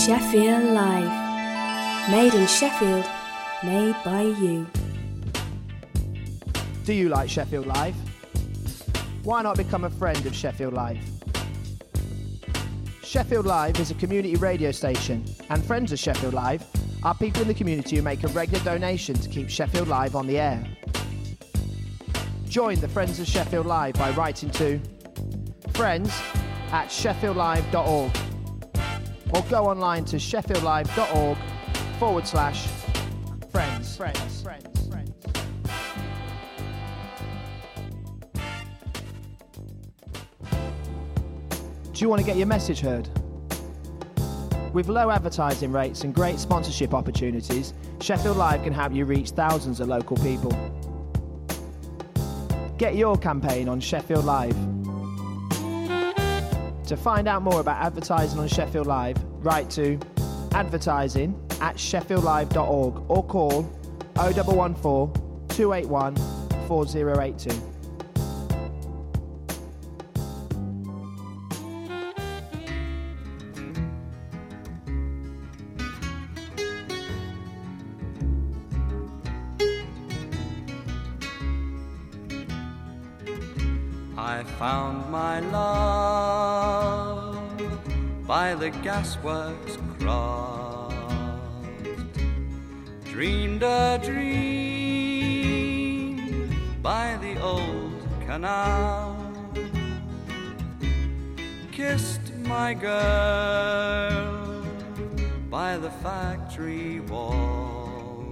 Sheffield Live. Made in Sheffield, made by you. Do you like Sheffield Live? Why not become a friend of Sheffield Live? Sheffield Live is a community radio station, and friends of Sheffield Live are people in the community who make a regular donation to keep Sheffield Live on the air. Join the Friends of Sheffield Live by writing to friends@sheffieldlive.org or go online to sheffieldlive.org/friends. Do you want to get your message heard? With low advertising rates and great sponsorship opportunities, Sheffield Live can help you reach thousands of local people. Get your campaign on Sheffield Live. To find out more about advertising on Sheffield Live, write to advertising@sheffieldlive.org or call 0114 281 4082. I found my love by the gasworks crossed, dreamed a dream by the old canal, kissed my girl by the factory wall.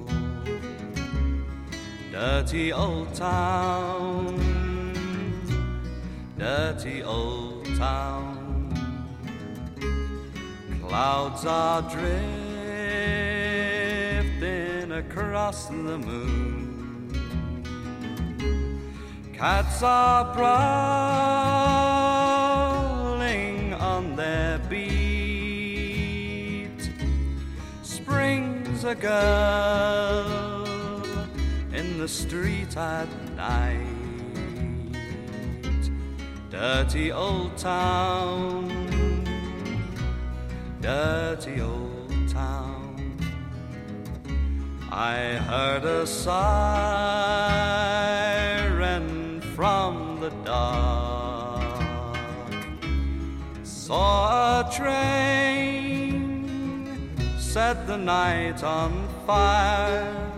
Dirty old town, dirty old town. Clouds are drifting across the moon. Cats are prowling on their beat. Spring's a girl in the street at night. Dirty old town, dirty old town. I heard a siren from the dark, saw a train, set the night on fire,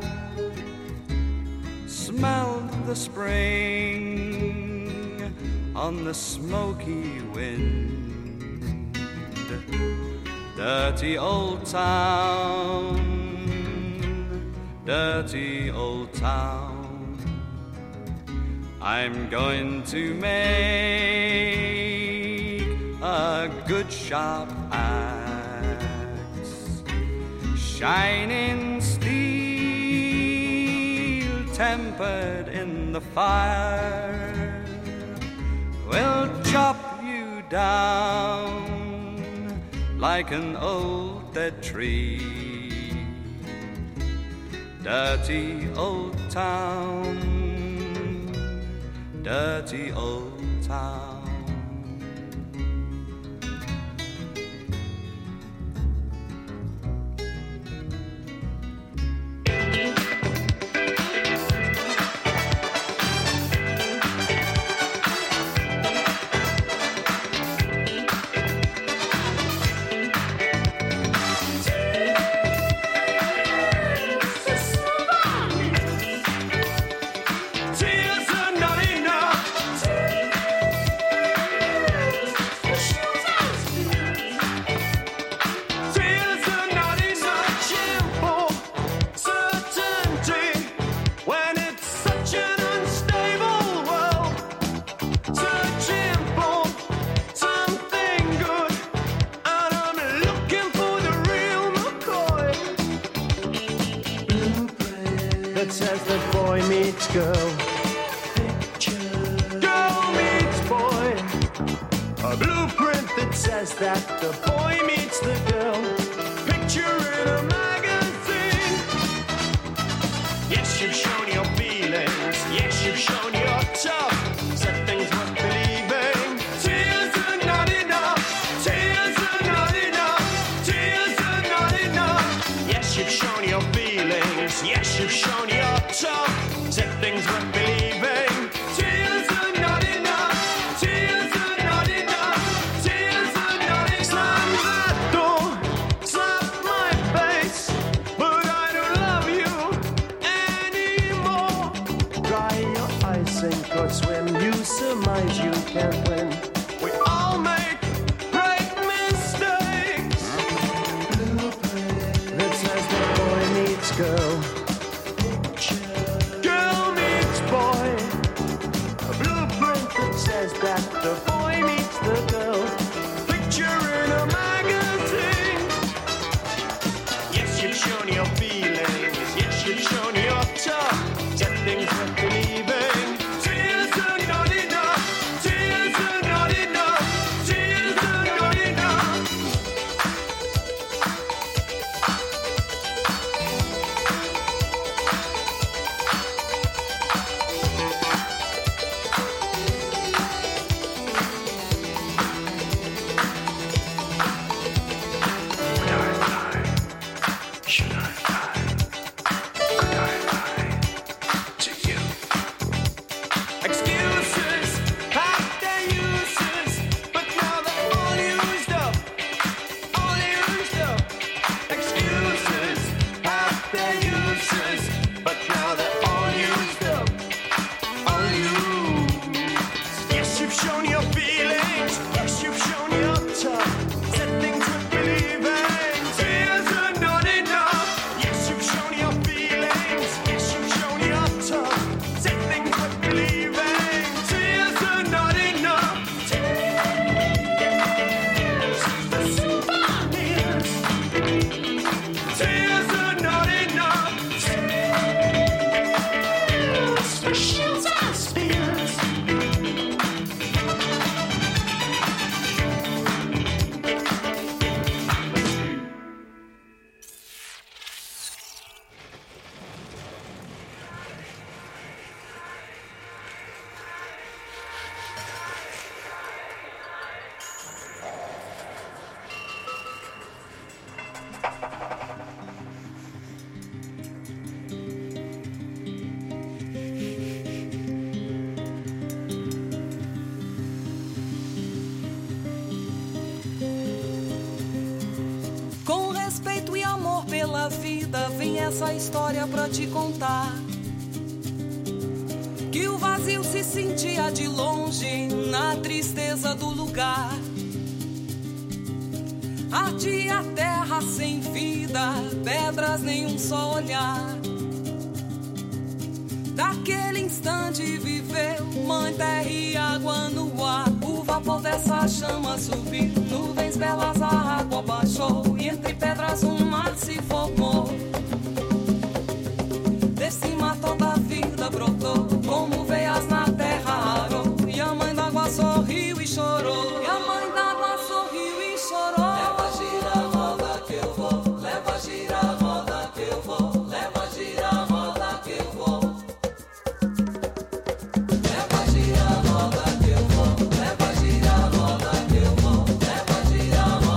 smelled the spring on the smoky wind. Dirty old town, dirty old town. I'm going to make a good sharp axe, shining steel tempered in the fire, will chop you down like an old dead tree. Dirty old town, dirty old town. Girl, girl meets boy, a blueprint that says that the boy meets the girl, picture in a magazine. Yes, you've shown your feelings, yes, you've shown your tough, said things worth believing. Tears are not enough, tears are not enough, tears are pela vida, vem essa história pra te contar. Que o vazio se sentia de longe, na tristeza do lugar. Ardia a terra sem vida, pedras nenhum só olhar. Daquele instante viveu mãe terra e água no ar. O vapor dessa chama subiu, nuvens belas a água baixou, e entre pedras um mar se formou. Desse mar toda a vida brotou, como veias na terra arou. E a mãe d'água sorriu e chorou. E a mãe d'água sorriu e chorou. Leva gira a roda que eu vou, leva gira a roda que eu vou, leva gira a roda que eu vou. Leva gira a roda que eu vou, leva gira a roda que eu vou, leva gira a roda.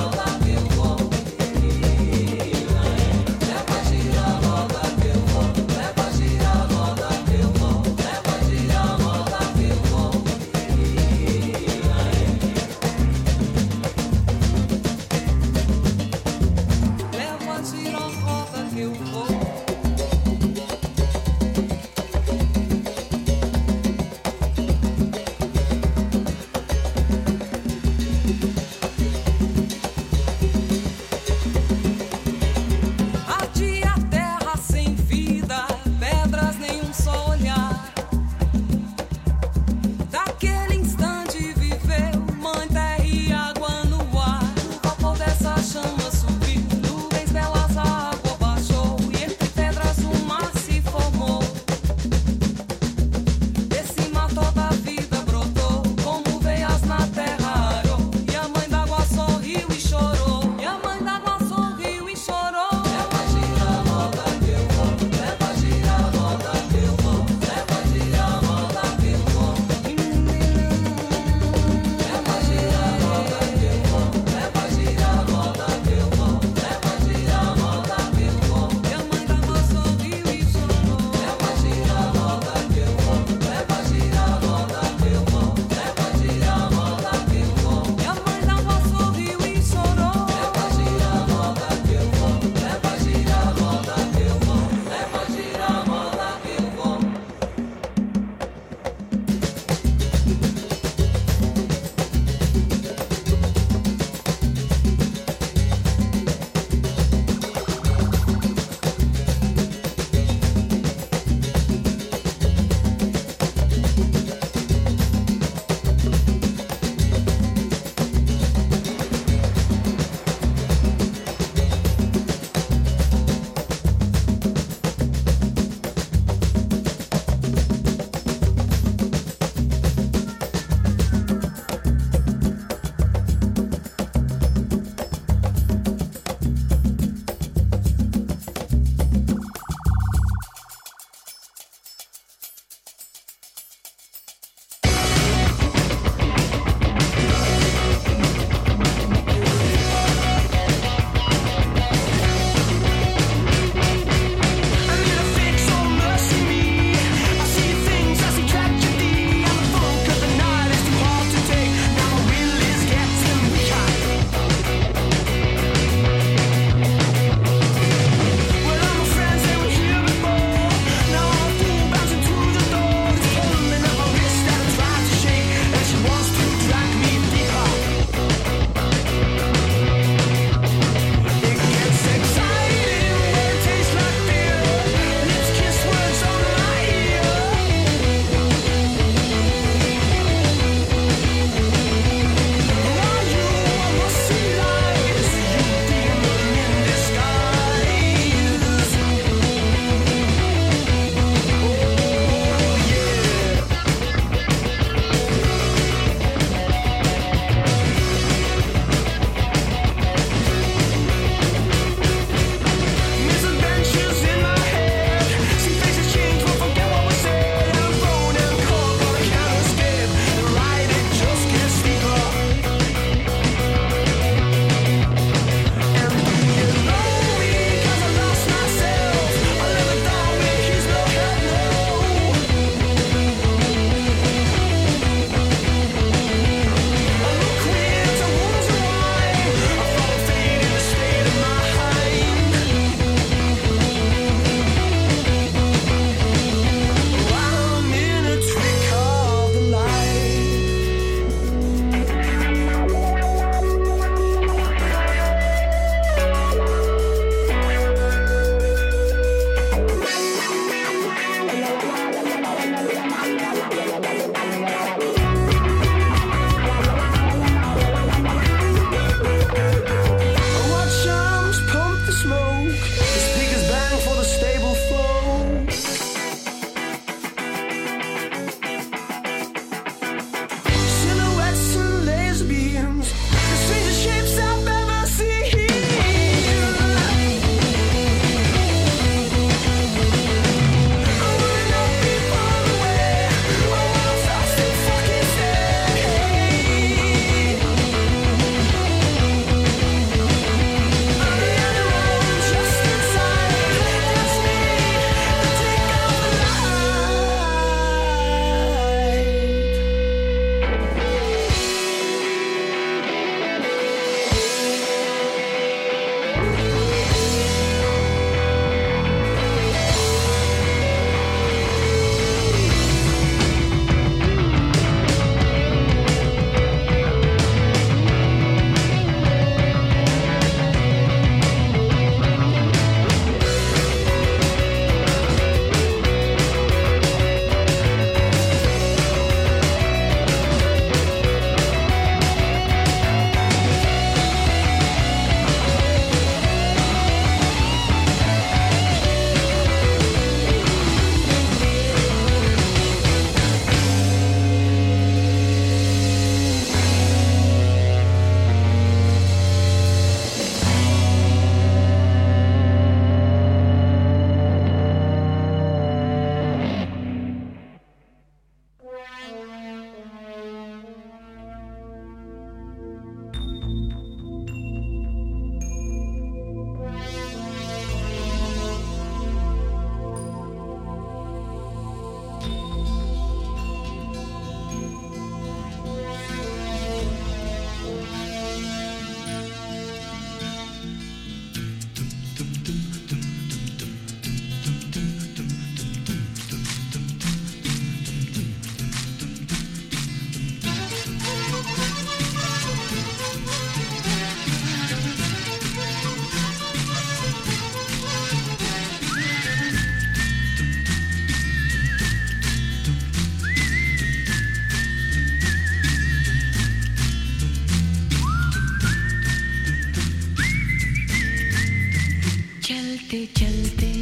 चलते चलते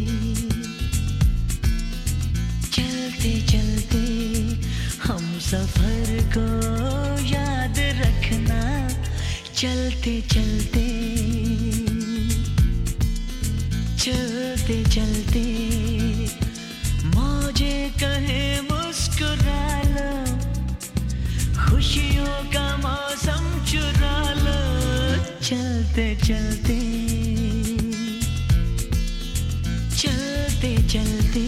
चलते चलते हम सफर को याद रखना चलते चलते चलते चलते मौजे कहे मुस्कुरा लो खुशियों का मौसम चुरा लो चलते चलते चलते चलते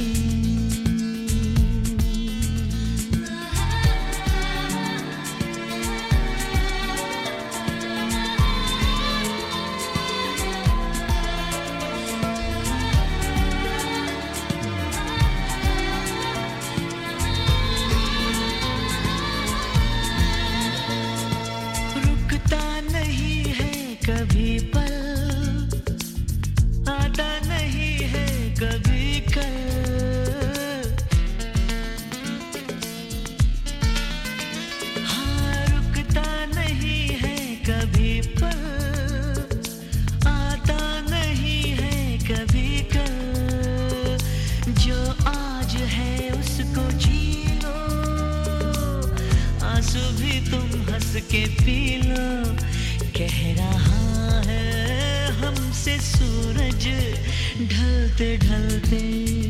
के पी लो कह रहा है हमसे सूरज ढलते ढलते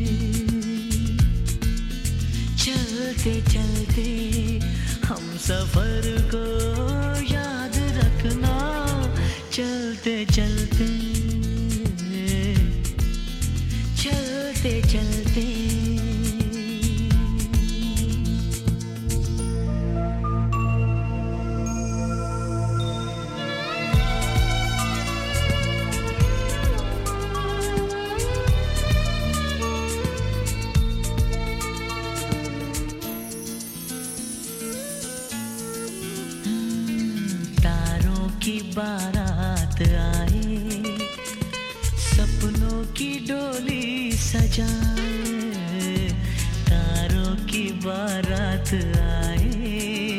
चलते चलते हम सफर को याद रखना चलते चलते चलते चलते बारात आए सपनों की डोली सजाए तारों की बारात आए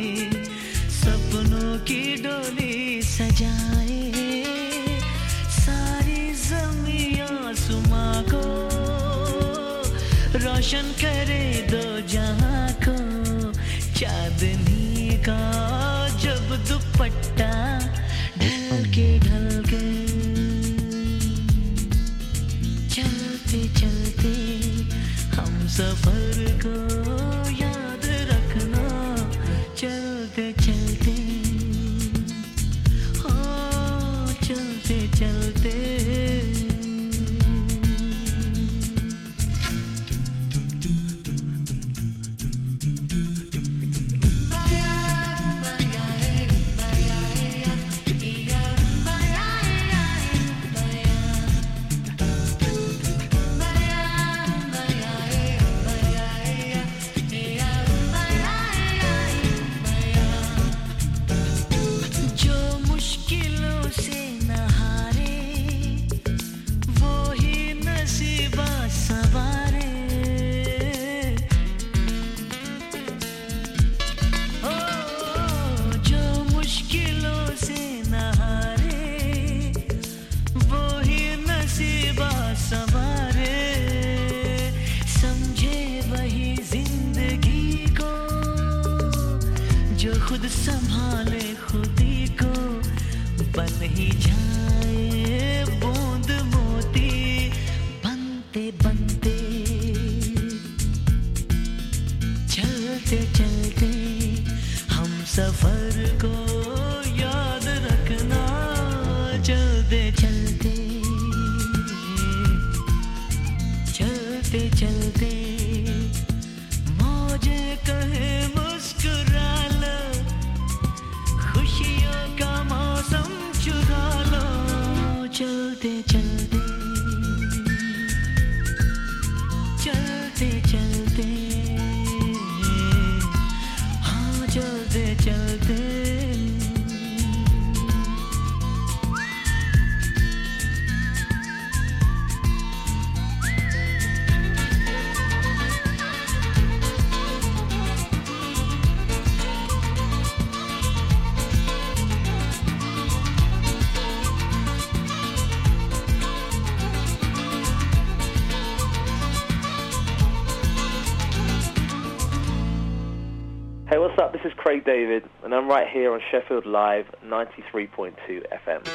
सपनों की डोली सजाए सारी ज़मीं आसमां को रोशन करे दो जहां को चांदनी का जब दुपट्टा ढल के चलते चलते हम सफर को याद रखना चलते चलते हाँ चलते चलते खुद संभाले खुदी को बन ही जाए बूंद मोती बनते बनते चलते चलते हम सफर को याद रखना चलते चलते चलते चलते मौजे कहे मुस्कुरा लो खुशियों का मौसम चुरा लो चलते चलते चलते चलते हाँ चलते चलते This is Craig David, and I'm right here on Sheffield Live 93.2 FM.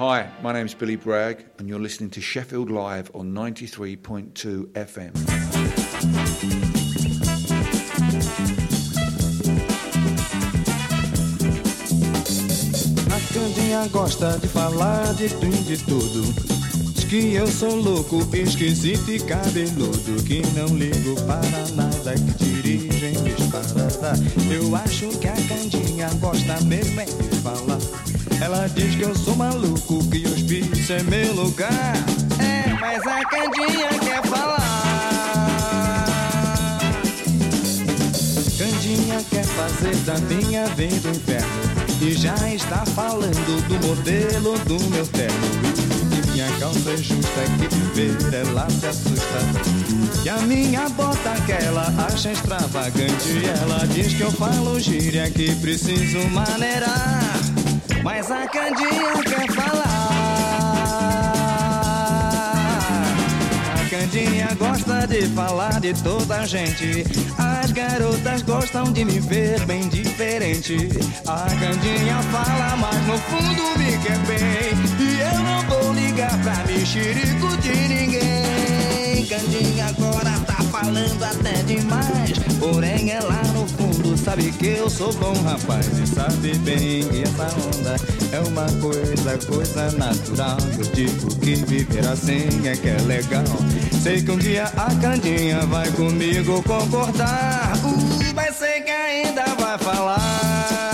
Hi, my name's Billy Bragg, and you're listening to Sheffield Live on 93.2 FM. A Candinha gosta de falar de tudo. Diz que eu sou louco, esquisito e cabeludo, que não ligo para nada, que dirigem disparada. Eu acho que a Candinha gosta mesmo é de falar. Ela diz que eu sou maluco, que hospício é meu lugar. É, mas a Candinha quer falar. Candinha quer fazer da minha vida um inferno, e já está falando do modelo do meu terno. Minha causa é justa, que ver ela se assusta. E a minha bota que ela acha extravagante. Ela diz que eu falo gíria, que preciso maneirar. Mas a Candinha quer falar. A Candinha gosta de falar de toda a gente. As garotas gostam de me ver bem diferente. A Candinha fala, mas no fundo me quer bem. E eu não vou ligar pra mexerico de ninguém. Candinha agora tá falando até demais, porém ela no fundo sabe que eu sou bom rapaz. E sabe bem que essa onda é uma coisa natural. Eu digo que viver assim é que é legal. Sei que um dia a Candinha vai comigo concordar. Vai ser que ainda vai falar.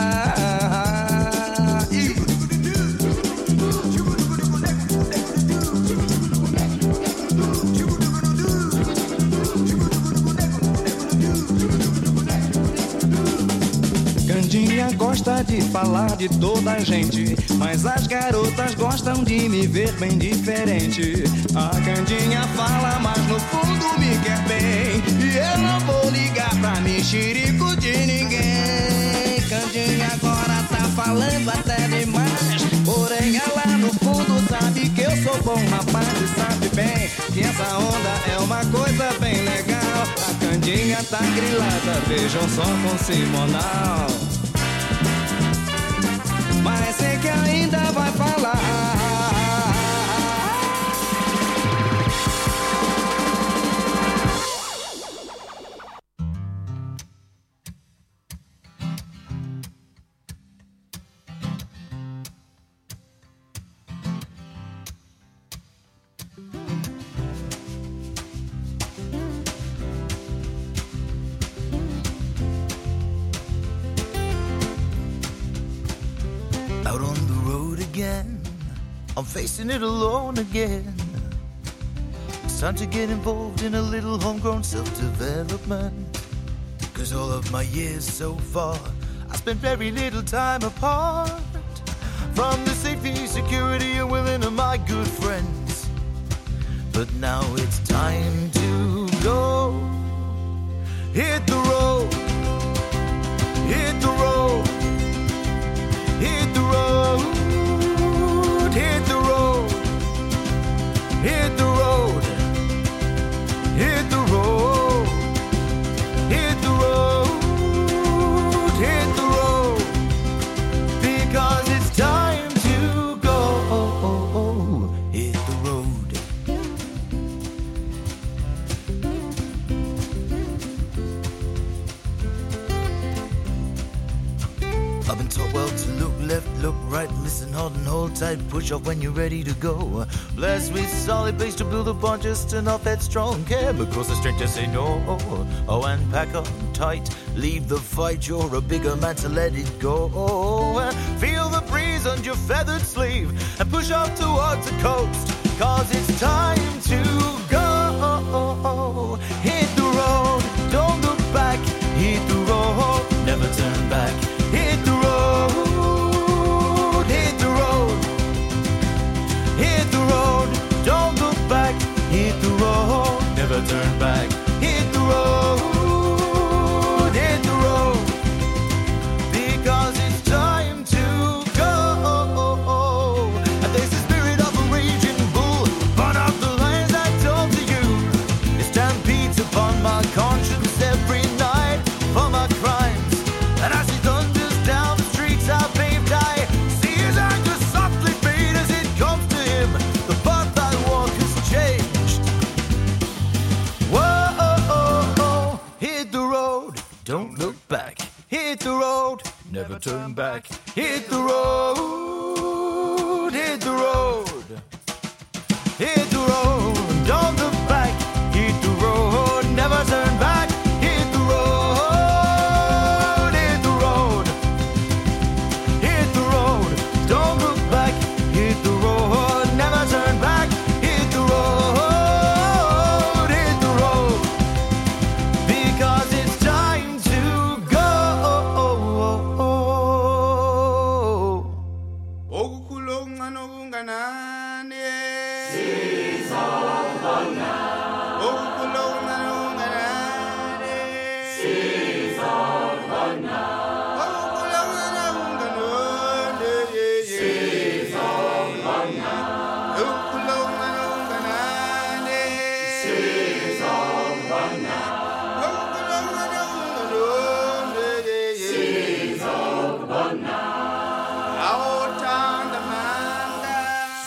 Candinha gosta de falar de toda a gente, mas as garotas gostam de me ver bem diferente. A Candinha fala, mas no fundo me quer bem. E eu não vou ligar pra mexerico de ninguém. Candinha agora tá falando até demais, porém ela no fundo sabe que eu sou bom rapaz. E sabe bem que essa onda é uma coisa bem legal. A Candinha tá grilada, vejam só com Simonal. Mas sei que ainda vai falar. Out on the road again, I'm facing it alone again. It's time to get involved in a little homegrown self-development. Cause all of my years so far, I spent very little time apart from the safety, security and willing of my good friends. But now it's time to go. Hit the road, hit the road, hit the road, hit the road, hit the road, hit the road, hit the road, hit the road, because it's time to go. Hit the road. I've been taught well to look left, look right, listen hard and hold tight, push off when you're ready to go. Blessed with solid base to build upon, just enough headstrong care, because the strength to say no. Oh, and pack on tight, leave the fight, you're a bigger man to let it go. Feel the breeze on your feathered sleeve and push off towards the coast, cause it's time to go. Hit the road, don't look back, hit the road, never turn back. Hit the road, hit the road, hit the road, don't look back. Hit the road, never turn back. Hit the road, hit the road, because it's time to go. And there's the spirit of a raging bull, burn out the never turn back. Hit the road, hit the road, hit the road, don't look back. Hit the road, never turn back. Hit the road, hit the road, hit the road, don't look back. Hit the road, never turn back. Hit the road, because it's time to go. Okukhulunga nokunganani Sizobona okukhulunga nokunganani Sizobona okukhulunga nokunganani Sizobona okukhulunga nokunganani Sizobona okukhulunga nokunganani Sizobona awuthanda manga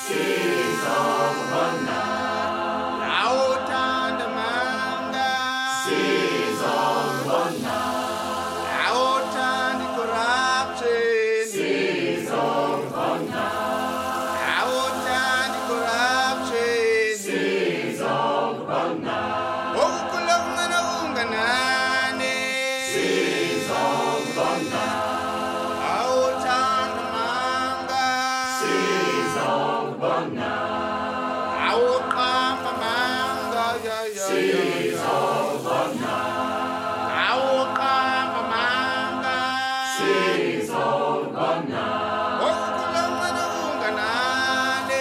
Sizobona awuthanda manga Sizobona awuthanda corruption Sizobona awuthanda corruption Sizobona okukhulunga nokunganani Sizobona awuthanda manga Sizobona awuqamba manga Sizobona awuqamba manga Sizobona okukhulunga nokunganani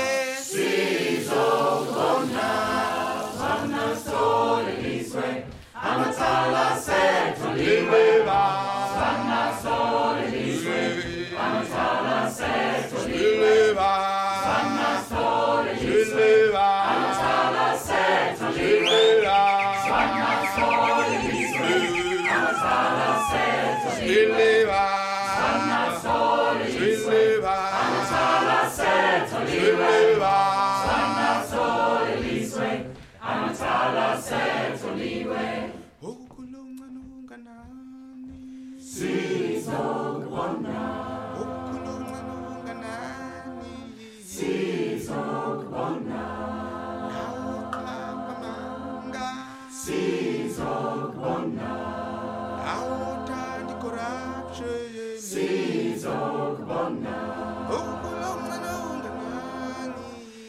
Sizobona Sana sole liswe Amatala sethu liwe Sana sole liswe Amatala sethu liwe Sana sole liswe Amatala sethu liwe Sana sole liswe Amatala sethu liwe Sana sole liswe Amatala sethu liwe Sana sole liswe Amatala sethu liwe okukhulunga nokunganani Sizobona okukhulunga nokunganani Sizobona awuqamba manga Sizobona awuthanda corruption Sizobona okukhulunga nokunganani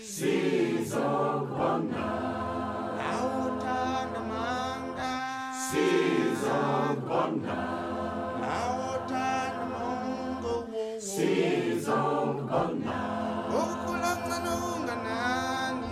Sizobona awuthanda manga Sizobona awuthanda mongo Sizobona okukhulunga nokunganani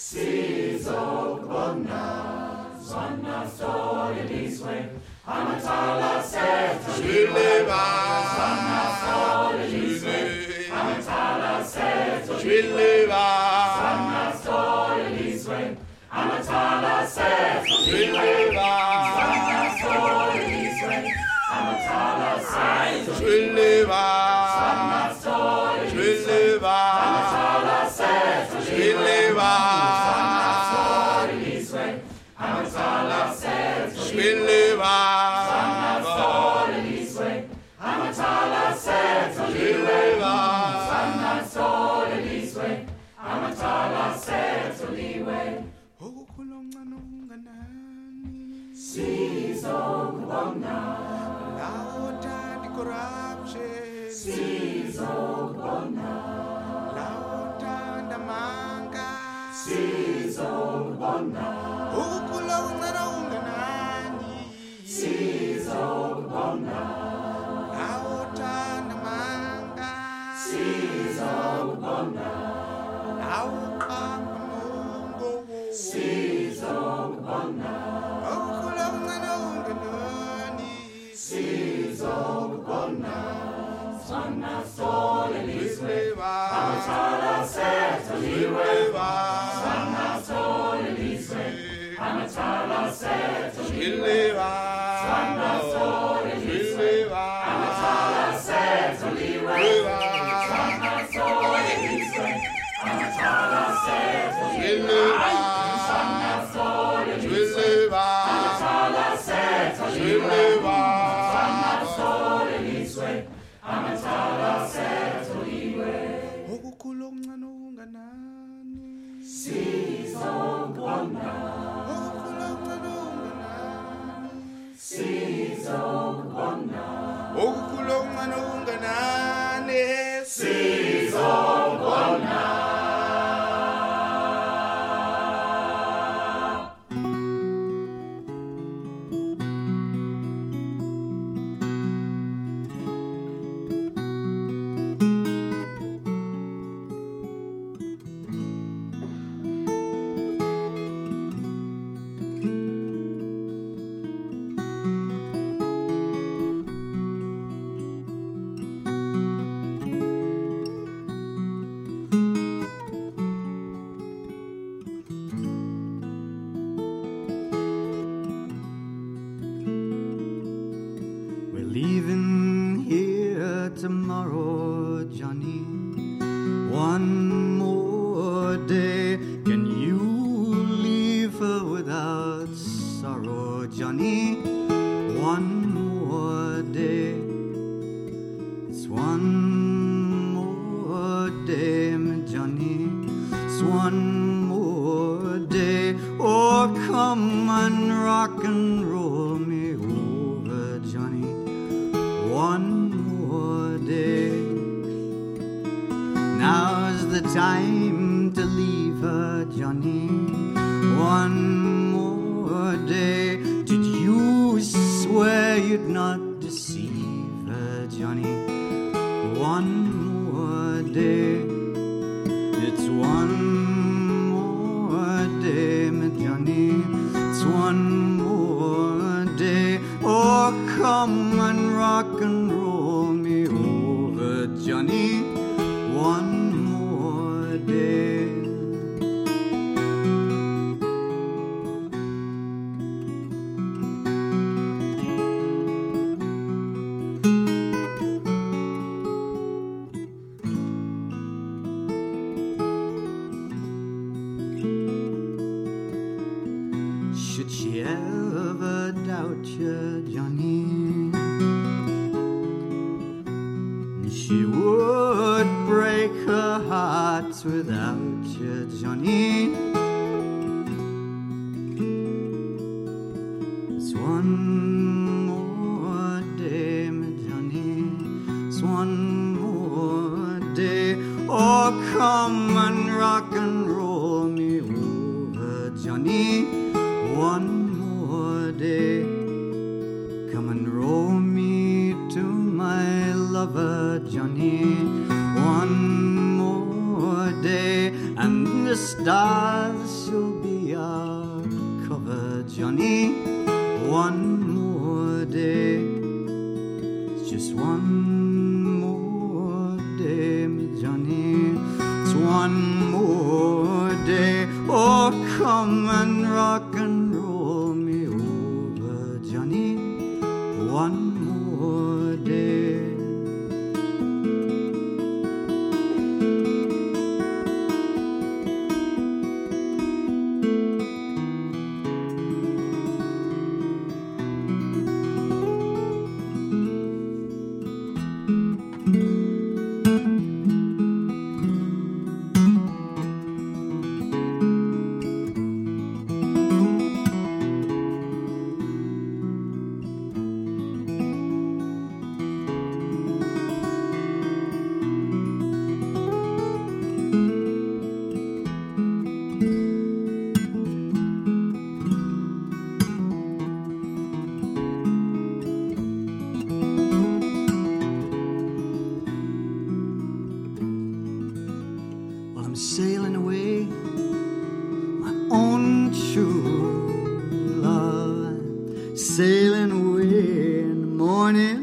Sizobona Sana sole liswe Amatala sethu liwe Sana sole liswe Amatala sethu liwe Sana sole liswe Amatala sethu liwe Sana sole liswe Amatala sethu liwe Sana sole liswe Amatala sethu liwe Sana sole liswe Amatala sethu liwe Sana sole liswe Amatala sethu liwe Sana sole liswe Amatala sethu liwe okukhulunga nokunganani Sizobona awuthanda corruption Sizobona awuthanda manga Sizobona okukhulunga nokunganani Sizobona awuthanda manga Sizobona awuqamba mongo Sizobona okukhulunga nokunganani Sizobona Sana sole liswe Amatala sethu liwe Sana sole liswe Amatala sethu liwe Sana sole liswe Amatala sethu liwe Sana sole liswe Amatala sethu liwe Sana sole liswe Amatala sethu liwe Sana sole liswe Tomorrow, Johnny, one more day. Can you leave her without sorrow, Johnny? One more day. It's one more day, my Johnny. It's one more day. Oh, come and rock and roll me over, Johnny. One day. Now's the time to leave her, Johnny. One more day. Did you swear you'd not deceive her, Johnny? One more day. It's one more day, my Johnny. It's one more day. Oh, come and rock and roll me over, Johnny, one more day. Should she ever doubt you, Johnny, she would break her heart without you, Johnny. It's one more day, my Johnny. It's one more day. Oh, come and rock and roll me over, Johnny. One more day. Come and roll me to my lover, Johnny. One more day, and the stars shall be our cover, Johnny. One more day. It's just one more day, my Johnny. It's one more day. Oh, come and rock and roll me over, Johnny. One more day. Sailing away, my own true love. Sailing away in the morning.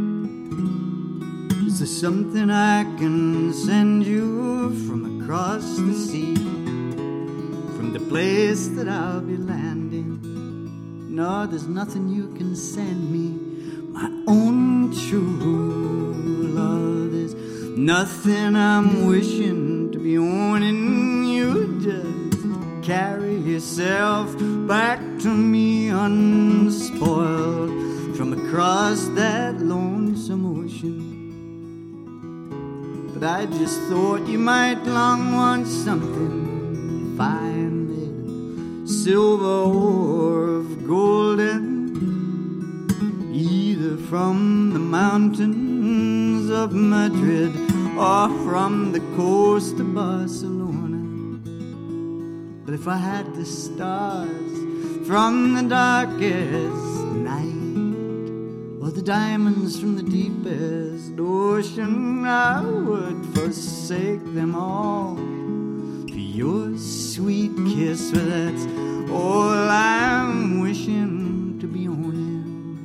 Is there something I can send you from across the sea? From the place that I'll be landing? No, there's nothing you can send me, my own true love. There's nothing I'm wishing to be owning. You just carry yourself back to me unspoiled from across that lonesome ocean. But I just thought you might long want something fine, little silver or of golden, either from the mountains of Madrid or from the coast of Barcelona. But if I had the stars from the darkest night, or the diamonds from the deepest ocean, I would forsake them all for your sweet kiss. For that's all I'm wishing to be on you.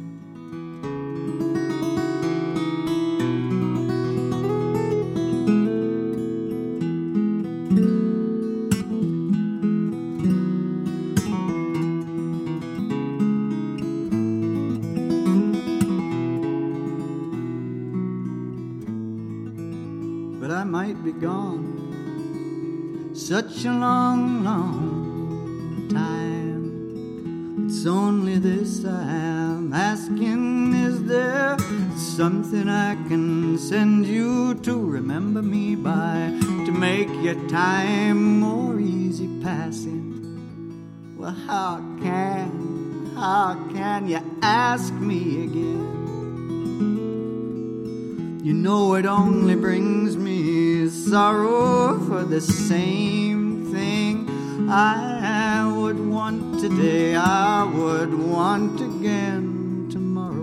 Be gone such a long, long time. It's only this I'm asking: is there something I can send you to remember me by, to make your time more easy passing? Well, how can you ask me again? You know it only brings me sorrow for the same thing I would want today, I would want again tomorrow.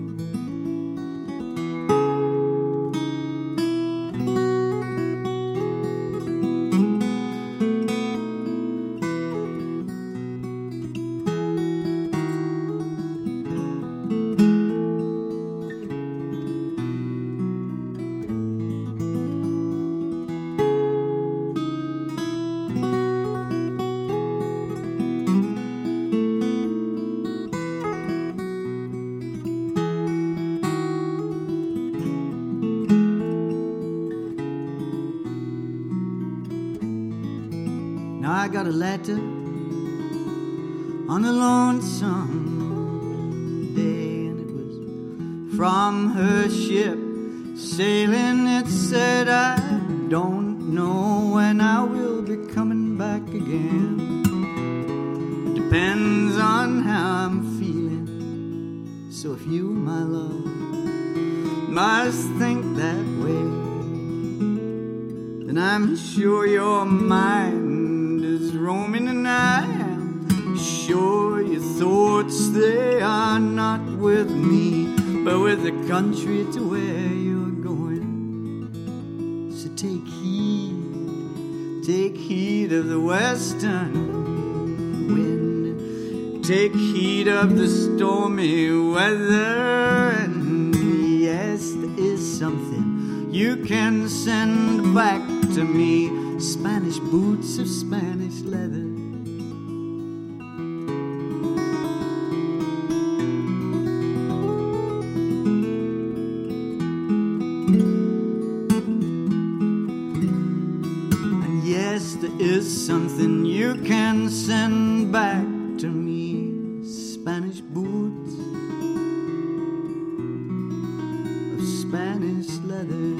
I got a letter on a lonesome day, and it was from her ship sailing. It said, I don't know when I will be coming back again. It depends on how I'm feeling. So if you, my love, must think that way, then I'm sure your mind roaming, and I am sure your thoughts, they are not with me, but with the country to where you're going. So take heed of the western wind, take heed of the stormy weather, and yes, there is something you can send back to me: Spanish boots of Spanish leather. And yes, there is something you can send back to me: Spanish boots of Spanish leather.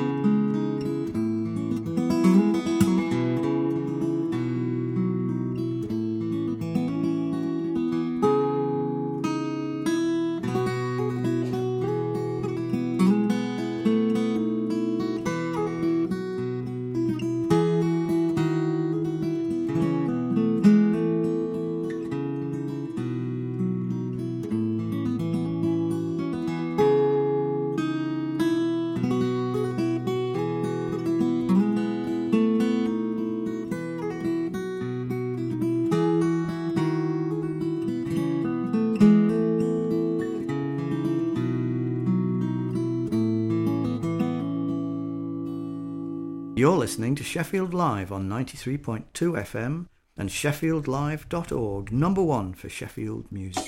You're listening to Sheffield Live on 93.2 FM and sheffieldlive.org, number one for Sheffield music.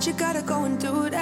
you gotta go and do that.